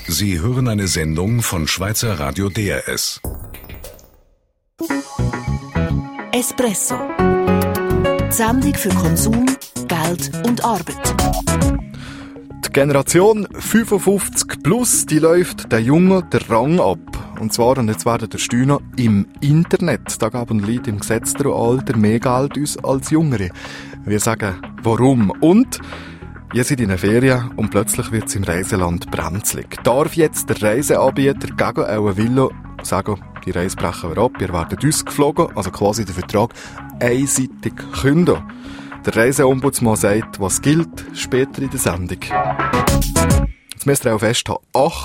Sie hören eine Sendung von Schweizer Radio DRS. Espresso. Die Sendung für Konsum, Geld und Arbeit. Die Generation 55 plus, die läuft den Jungen den Rang ab. Und zwar, und jetzt werden der Steuner, im Internet. Da geben Leute im gesetzten Alter mehr Geld aus als Jüngere. Wir sagen, warum? Und ihr seid in den Ferien und plötzlich wird es im Reiseland brenzlig. Darf jetzt der Reiseanbieter gegen euren Willen sagen, die Reise brechen wir ab, ihr werdet ausgeflogen, also quasi den Vertrag einseitig kündigen? Der Reiseombudsmann sagt, was gilt, später in der Sendung. Jetzt müsst ihr auch festhalten,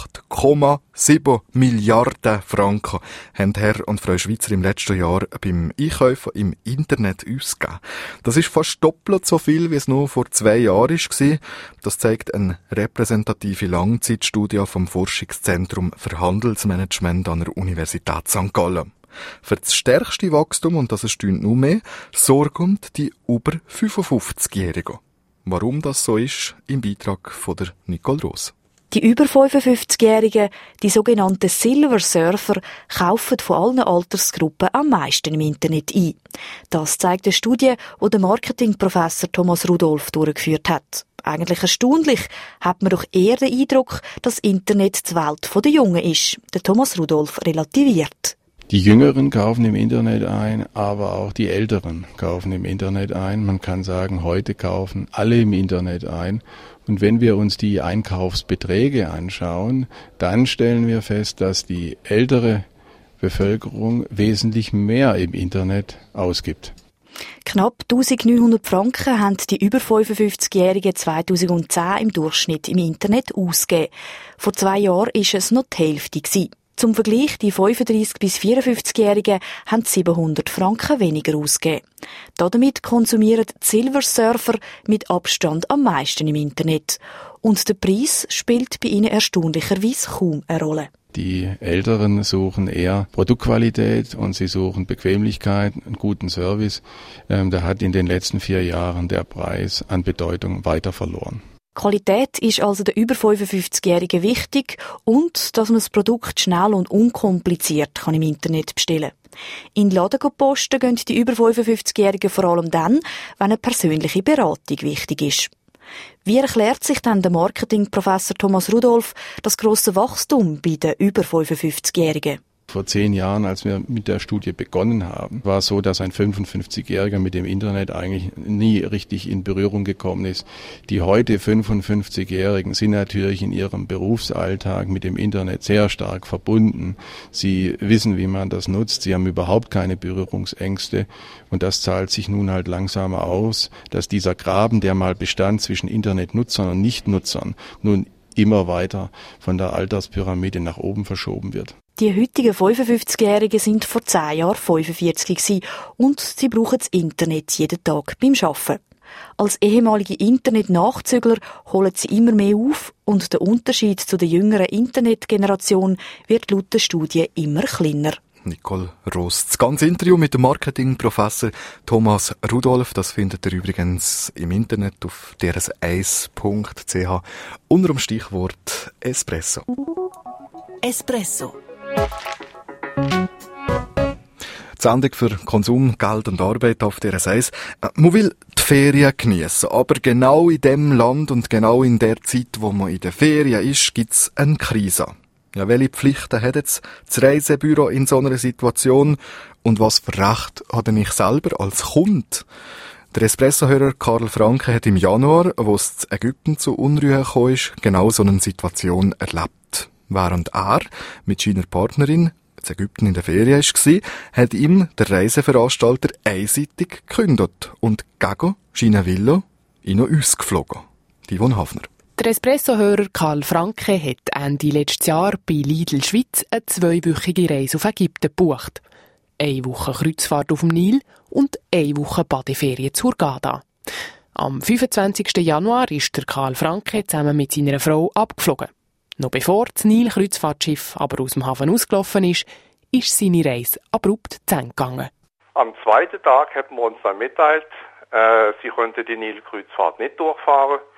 8,7 Milliarden Franken haben Herr und Frau Schweizer im letzten Jahr beim Einkaufen im Internet ausgegeben. Das ist fast doppelt so viel, wie es noch vor 2 Jahren war. Das zeigt eine repräsentative Langzeitstudie vom Forschungszentrum für Handelsmanagement an der Universität St. Gallen. Für das stärkste Wachstum, und das stimmt nur mehr, sorgen die über 55-Jährigen. Warum das so ist, im Beitrag von der Nicole Ross. Die über 55-Jährigen, die sogenannten Silver Surfer, kaufen von allen Altersgruppen am meisten im Internet ein. Das zeigt eine Studie, die der Marketingprofessor Thomas Rudolph durchgeführt hat. Eigentlich erstaunlich, hat man doch eher den Eindruck, dass Internet die Welt der Jungen ist. Der Thomas Rudolph relativiert. Die Jüngeren kaufen im Internet ein, aber auch die Älteren kaufen im Internet ein. Man kann sagen, heute kaufen alle im Internet ein. Und wenn wir uns die Einkaufsbeträge anschauen, dann stellen wir fest, dass die ältere Bevölkerung wesentlich mehr im Internet ausgibt. Knapp 1900 Franken haben die über 55-Jährigen 2010 im Durchschnitt im Internet ausgegeben. Vor 2 Jahren war es noch die Hälfte gewesen. Zum Vergleich, die 35- bis 54-Jährigen haben 700 Franken weniger ausgegeben. Damit konsumieren die Silver Surfer mit Abstand am meisten im Internet. Und der Preis spielt bei ihnen erstaunlicherweise kaum eine Rolle. Die Älteren suchen eher Produktqualität und sie suchen Bequemlichkeit, einen guten Service. Da hat in den letzten 4 Jahren der Preis an Bedeutung weiter verloren. Qualität ist also den über 55-Jährigen wichtig und dass man das Produkt schnell und unkompliziert kann im Internet bestellen kann. In Laden posten gehen die über 55-Jährigen vor allem dann, wenn eine persönliche Beratung wichtig ist. Wie erklärt sich dann der Marketingprofessor Thomas Rudolph das grosse Wachstum bei den über 55-Jährigen? Vor 10 Jahren, als wir mit der Studie begonnen haben, war es so, dass ein 55-Jähriger mit dem Internet eigentlich nie richtig in Berührung gekommen ist. Die heute 55-Jährigen sind natürlich in ihrem Berufsalltag mit dem Internet sehr stark verbunden. Sie wissen, wie man das nutzt. Sie haben überhaupt keine Berührungsängste. Und das zahlt sich nun halt langsam aus, dass dieser Graben, der mal bestand zwischen Internetnutzern und Nichtnutzern, nun immer weiter von der Alterspyramide nach oben verschoben wird. Die heutigen 55-Jährigen sind vor 10 Jahren 45 gewesen und sie brauchen das Internet jeden Tag beim Arbeiten. Als ehemalige Internet-Nachzügler holen sie immer mehr auf und der Unterschied zu der jüngeren Internetgeneration wird laut der Studie immer kleiner. Nicole Ross. Das ganze Interview mit dem Marketingprofessor Thomas Rudolph, das findet ihr übrigens im Internet auf drs1.ch unter dem Stichwort Espresso. Espresso. Die Sendung für Konsum, Geld und Arbeit auf DRS1. Man will die Ferien geniessen, aber genau in dem Land und genau in der Zeit, wo man in der Ferien ist, gibt's eine Krise. Ja, welche Pflichten hat jetzt das Reisebüro in so einer Situation und was für Recht hat ich selber als Kunde? Der Espresso-Hörer Karl Franke hat im Januar, wo es in Ägypten zu Unruhe gekommen ist, genau so eine Situation erlebt. Während er mit seiner Partnerin in Ägypten in der Ferien war, hat ihm der Reiseveranstalter einseitig gekündigt und gegen seinen Willen ihn noch ausgeflogen. Yvonne Hafner. Der Espresso-Hörer Karl Franke hat Ende letztes Jahr bei Lidl Schweiz eine 2-wöchige Reise auf Ägypten gebucht. 1 Woche Kreuzfahrt auf dem Nil und 1 Woche Badeferien zur Hurghada. Am 25. Januar ist der Karl Franke zusammen mit seiner Frau abgeflogen. Noch bevor das Nil-Kreuzfahrtschiff aber aus dem Hafen ausgelaufen ist seine Reise abrupt zu Ende gegangen. Am 2. Tag haben wir uns dann mitteilt, sie könnte die Nil-Kreuzfahrt nicht durchfahren.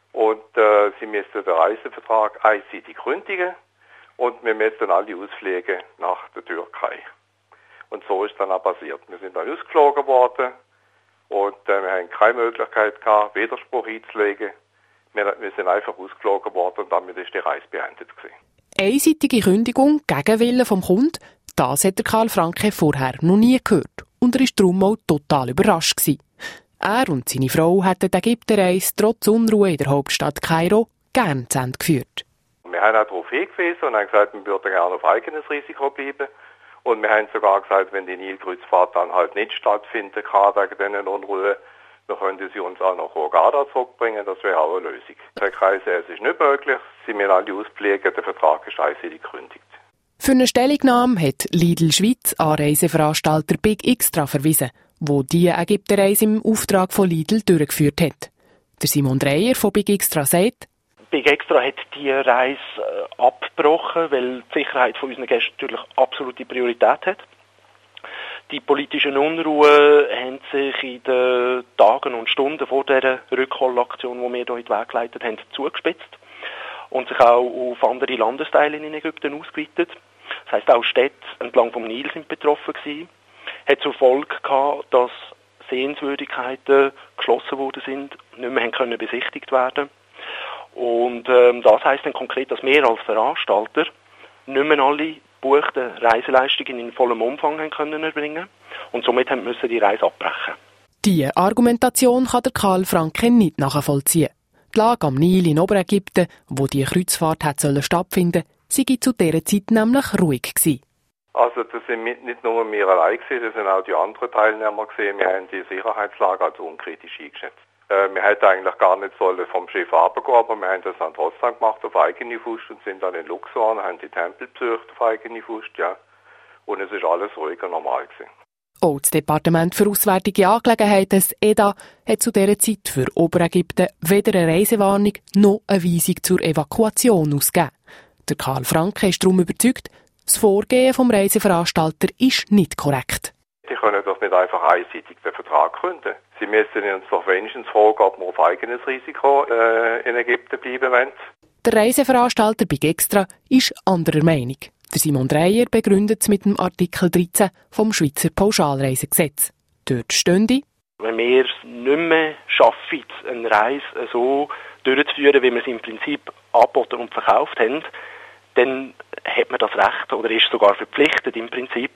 Und sie müssen den Reisevertrag einseitig kündigen und wir müssen alle ausfliegen nach der Türkei. Und so ist dann auch passiert. Wir sind dann ausgeflogen worden und wir haben keine Möglichkeit gehabt, Widerspruch einzulegen. Wir sind einfach ausgeflogen worden und damit ist die Reise beendet gewesen. Einseitige Kündigung gegen Willen vom Kunden, das hat der Karl Franke vorher noch nie gehört. Und er war darum auch total überrascht gewesen. Er und seine Frau hätten die Ägyptenreise trotz Unruhe in der Hauptstadt Kairo gern zu Ende geführt. Wir haben auch darauf hingewiesen und haben gesagt, wir würden gerne auf eigenes Risiko bleiben. Und wir haben sogar gesagt, wenn die Nilkreuzfahrt dann halt nicht stattfinden kann wegen diesen Unruhen, dann können sie uns auch nach Hurghada zurückbringen. Das wäre auch eine Lösung. Der Kreis, es ist nicht möglich. Sie müssen alle ausfliegen, der Vertrag ist einseitig gekündigt. Für eine Stellungnahme hat Lidl Schweiz an Reiseveranstalter Big Extra verwiesen, wo die Ägyptenreise im Auftrag von Lidl durchgeführt hat. Der Simon Dreyer von Big Extra sagt, Big Extra hat die Reise abgebrochen, weil die Sicherheit von unseren Gästen natürlich absolute Priorität hat. Die politischen Unruhen haben sich in den Tagen und Stunden vor dieser Rückholaktion, die wir hier in den Weg geleitet haben, zugespitzt und sich auch auf andere Landesteile in Ägypten ausgeweitet. Das heisst, auch Städte entlang vom Nil sind betroffen gewesen. Hat zur Folge gehabt, dass Sehenswürdigkeiten geschlossen worden sind, nicht mehr können besichtigt werden. Und das heisst dann konkret, dass wir als Veranstalter nicht mehr alle gebuchten Reiseleistungen in vollem Umfang können erbringen und somit müssen die Reise abbrechen. Diese Argumentation kann der Karl Franke nicht nachvollziehen. Die Lage am Nil in Oberägypten, wo die Kreuzfahrt stattfinden soll, sei zu dieser Zeit nämlich ruhig gewesen. Also das sind nicht nur wir allein gewesen, das sind auch die anderen Teilnehmer gesehen. Wir haben die Sicherheitslage als unkritisch eingeschätzt. Wir hätten eigentlich gar nicht sollen vom Schiff runtergehen, aber wir haben das dann trotzdem gemacht auf eigene Faust und sind dann in Luxor und haben die Tempel besucht auf eigene Faust, ja. Und es ist alles ruhig und normal gewesen. Auch das Departement für Auswärtige Angelegenheiten, das EDA, hat zu dieser Zeit für Oberägypten weder eine Reisewarnung noch eine Weisung zur Evakuation ausgegeben. Der Karl Franke ist darum überzeugt, das Vorgehen vom Reiseveranstalter ist nicht korrekt. Die können doch nicht einfach einseitig den Vertrag künden. Sie müssen uns doch wenigstens fragen, ob wir auf eigenes Risiko in Ägypten bleiben wollen. Der Reiseveranstalter Big Extra ist anderer Meinung. Der Simon Dreyer begründet es mit dem Artikel 13 vom Schweizer Pauschalreisegesetz. Dort stünde: Wenn wir es nicht mehr schaffen, eine Reise so durchzuführen, wie wir sie im Prinzip angeboten und verkauft haben, dann hat man das Recht oder ist sogar verpflichtet, im Prinzip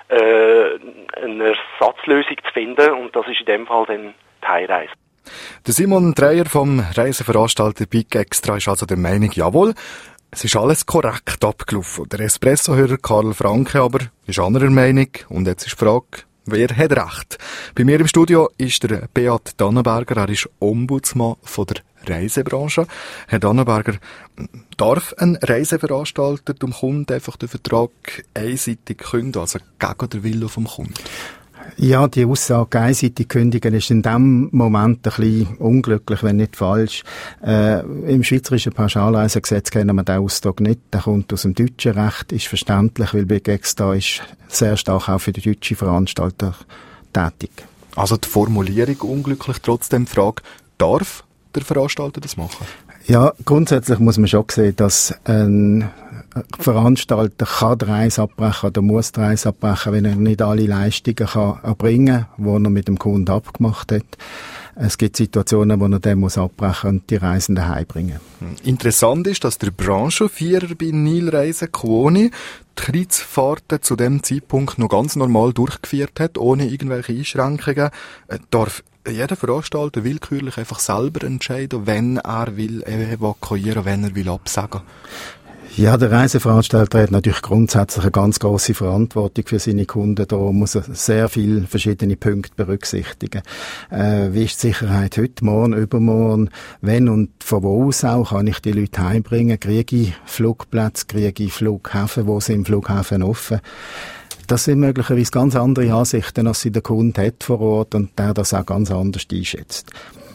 eine Ersatzlösung zu finden, und das ist in dem Fall dann die Heimreise. Der Simon Dreyer vom Reiseveranstalter Big Extra ist also der Meinung, jawohl, es ist alles korrekt abgelaufen. Der Espresso-Hörer Karl Franke aber ist anderer Meinung, und jetzt ist die Frage, wer hat recht? Bei mir im Studio ist der Beat Dannenberger, er ist Ombudsmann von der Reisebranche. Herr Dannenberger, darf ein Reiseveranstalter dem Kunden einfach den Vertrag einseitig kündigen, also gegen den Willen vom Kunden? Ja, die Aussage einseitig kündigen ist in dem Moment ein bisschen unglücklich, wenn nicht falsch. Im schweizerischen Pauschalreisegesetz kennen wir den Ausdruck nicht. Der kommt aus dem deutschen Recht, ist verständlich, weil Big Extra ist sehr stark auch für die deutsche Veranstalter tätig. Also die Formulierung unglücklich, trotzdem die Frage, darf der Veranstalter das machen? Ja, grundsätzlich muss man schon sehen, dass ein Veranstalter kann die Reise abbrechen oder muss die Reise abbrechen, wenn er nicht alle Leistungen kann erbringen kann, die er mit dem Kunden abgemacht hat. Es gibt Situationen, wo er dann muss abbrechen und die Reisenden heimbringen. Interessant ist, dass der Branchenführer bei Nilreisen Kuoni die Kreuzfahrten zu dem Zeitpunkt noch ganz normal durchgeführt hat, ohne irgendwelche Einschränkungen. Darf jeder Veranstalter willkürlich einfach selber entscheiden, wenn er will evakuieren, wenn er will absagen? Ja, der Reiseveranstalter hat natürlich grundsätzlich eine ganz grosse Verantwortung für seine Kunden. Da muss er sehr viele verschiedene Punkte berücksichtigen. Wie ist die Sicherheit heute, morgen, übermorgen? Wenn und von wo aus auch kann ich die Leute heimbringen? Kriege ich Flugplätze, kriege ich Flughäfen? Wo sind Flughäfen offen? Das sind möglicherweise ganz andere Ansichten, als sie der Kunde hat vor Ort und der das auch ganz anders einschätzt.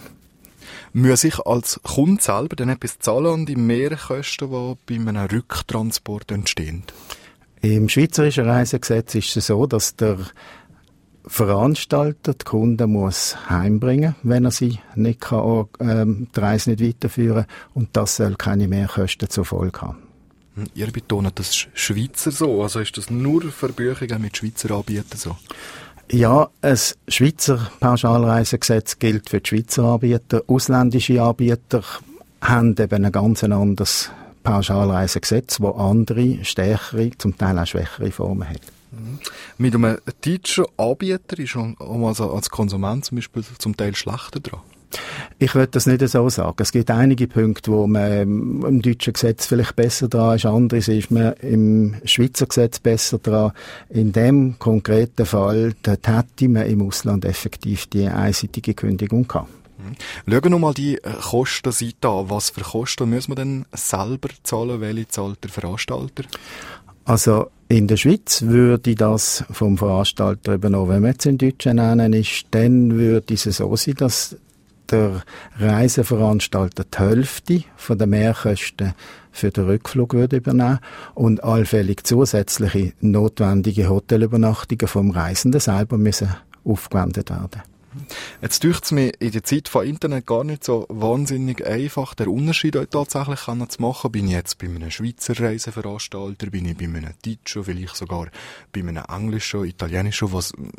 Muss ich als Kunde selber dann etwas zahlen an die Mehrkosten, die bei einem Rücktransport entstehen? Im schweizerischen Reisegesetz ist es so, dass der Veranstalter die Kunden muss heimbringen, wenn er sie nicht kann, die Reise nicht weiterführen kann. Und das soll keine Mehrkosten zur Folge haben. Ihr betont, das ist Schweizer so. Also ist das nur für Buchungen mit Schweizer Anbietern so? Ja, ein Schweizer Pauschalreisegesetz gilt für die Schweizer Anbieter. Ausländische Anbieter haben eben ein ganz anderes Pauschalreisegesetz, das andere, stärkere, zum Teil auch schwächere Formen hat. Mit einem deutschen Anbieter ist man also als Konsument zum Beispiel zum Teil schlechter dran? Ich würde das nicht so sagen. Es gibt einige Punkte, wo man im deutschen Gesetz vielleicht besser dran ist. Anderes ist man im Schweizer Gesetz besser dran. In dem konkreten Fall, dort hätte man im Ausland effektiv die einseitige Kündigung gehabt. Schauen wir nochmal die Kostenseite an. Was für Kosten muss man denn selber zahlen? Welche zahlt der Veranstalter? Also in der Schweiz würde das vom Veranstalter übernommen. Wenn man jetzt in Deutschen nennen ist, dann würde es so sein, dass der Reiseveranstalter die Hälfte von den Mehrkosten für den Rückflug würde übernehmen und allfällig zusätzliche notwendige Hotelübernachtungen vom Reisenden selber müssen aufgewendet werden. Jetzt dünkt es mir in der Zeit von Internet gar nicht so wahnsinnig einfach, den Unterschied tatsächlich zu machen. Bin ich jetzt bei einem Schweizer Reiseveranstalter, bin ich bei einem Deutschen, vielleicht sogar bei einem Englischen, Italienischen,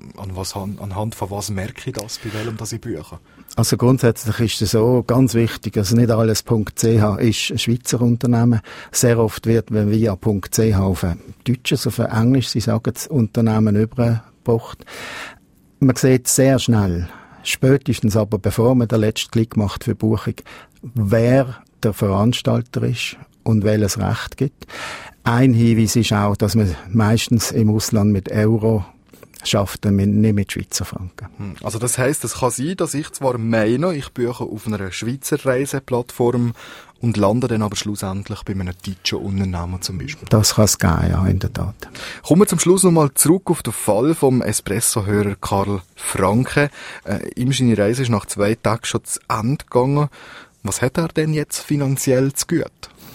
anhand von was merke ich das, bei welchem das ich buche? Also grundsätzlich ist es so, ganz wichtig, also nicht alles.ch ist ein Schweizer Unternehmen. Sehr oft wird man via .ch auf ein deutsches, auf ein Englisch, sie sagen das Unternehmen übergebracht. Man sieht sehr schnell, spätestens aber bevor man den letzten Klick macht für Buchung, wer der Veranstalter ist und welches Recht gibt. Ein Hinweis ist auch, dass man meistens im Ausland mit Euro schafft, nicht mit Schweizer Franken. Also das heisst, es kann sein, dass ich zwar meine, ich buche auf einer Schweizer Reiseplattform und lande dann aber schlussendlich bei einem deutschen Unternehmen zum Beispiel. Das kann es geben, ja, in der Tat. Kommen wir zum Schluss nochmal zurück auf den Fall vom Espresso-Hörer Karl Franke. Ihm seine Reise ist nach 2 Tagen schon zu Ende gegangen. Was hat er denn jetzt finanziell zu gut?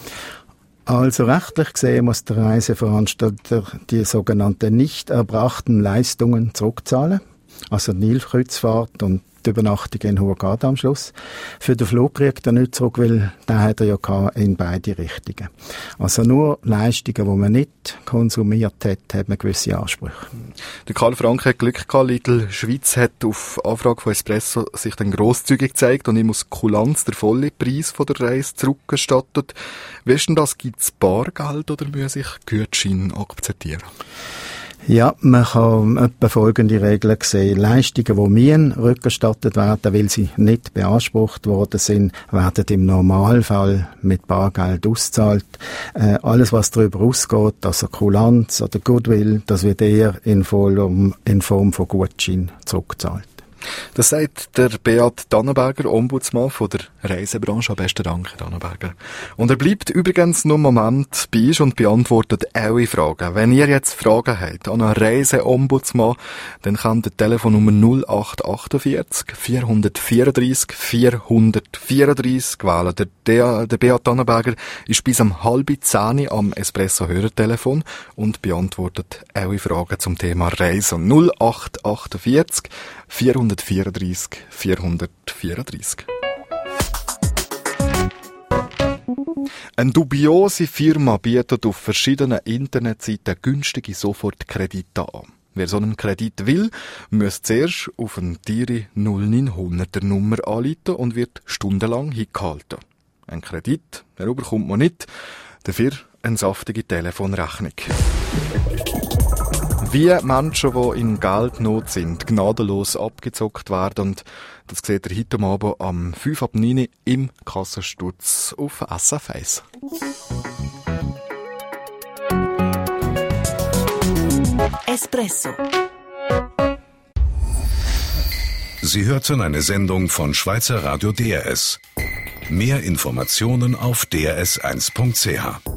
Also rechtlich gesehen muss der Reiseveranstalter die sogenannten nicht erbrachten Leistungen zurückzahlen. Also die Nilkreuzfahrt und die Übernachtung in Hurghada am Schluss. Für den Flug kriegt er nicht zurück, weil den hat er ja in beide Richtungen. Also nur Leistungen, die man nicht konsumiert hat, hat man gewisse Ansprüche. Der Karl Franke hat Glück gehabt. Lidl Schweiz hat auf Anfrage von Espresso sich dann grosszügig gezeigt und ihm aus Kulanz der volle Preis von der Reise zurückgestattet. Wie ist denn das? Gibt es Bargeld oder muss ich Gutschein akzeptieren? Ja, man kann etwa folgende Regeln sehen. Leistungen, die rückerstattet werden, weil sie nicht beansprucht worden sind, werden im Normalfall mit Bargeld ausgezahlt. Alles, was darüber ausgeht, also Kulanz oder Goodwill, das wird eher in Form von Gutschein zurückgezahlt. Das sagt der Beat Dannenberger, Ombudsmann von der Reisebranche. Am besten Dank, Herr Dannenberger. Und er bleibt übrigens noch einen Moment bei uns und beantwortet eure Fragen. Wenn ihr jetzt Fragen habt an einen Reiseombudsmann, dann könnt ihr Telefonnummer 0848 434 434 wählen. Der Beat Dannenberger ist bis um 9:30 am Espresso-Hörertelefon und beantwortet eure Fragen zum Thema Reisen. 0848 434 434. Eine dubiose Firma bietet auf verschiedenen Internetseiten günstige Sofortkredite an. Wer so einen Kredit will, muss zuerst auf eine teure 0900er Nummer anrufen und wird stundenlang hingehalten. Ein Kredit, den bekommt man nicht, dafür eine saftige Telefonrechnung. Wie Menschen, die in Geldnot sind, gnadenlos abgezockt werden. Und das seht ihr heute Abend am 8:05 im Kassensturz auf SF1. Espresso. Sie hörten eine Sendung von Schweizer Radio DRS. Mehr Informationen auf drs1.ch.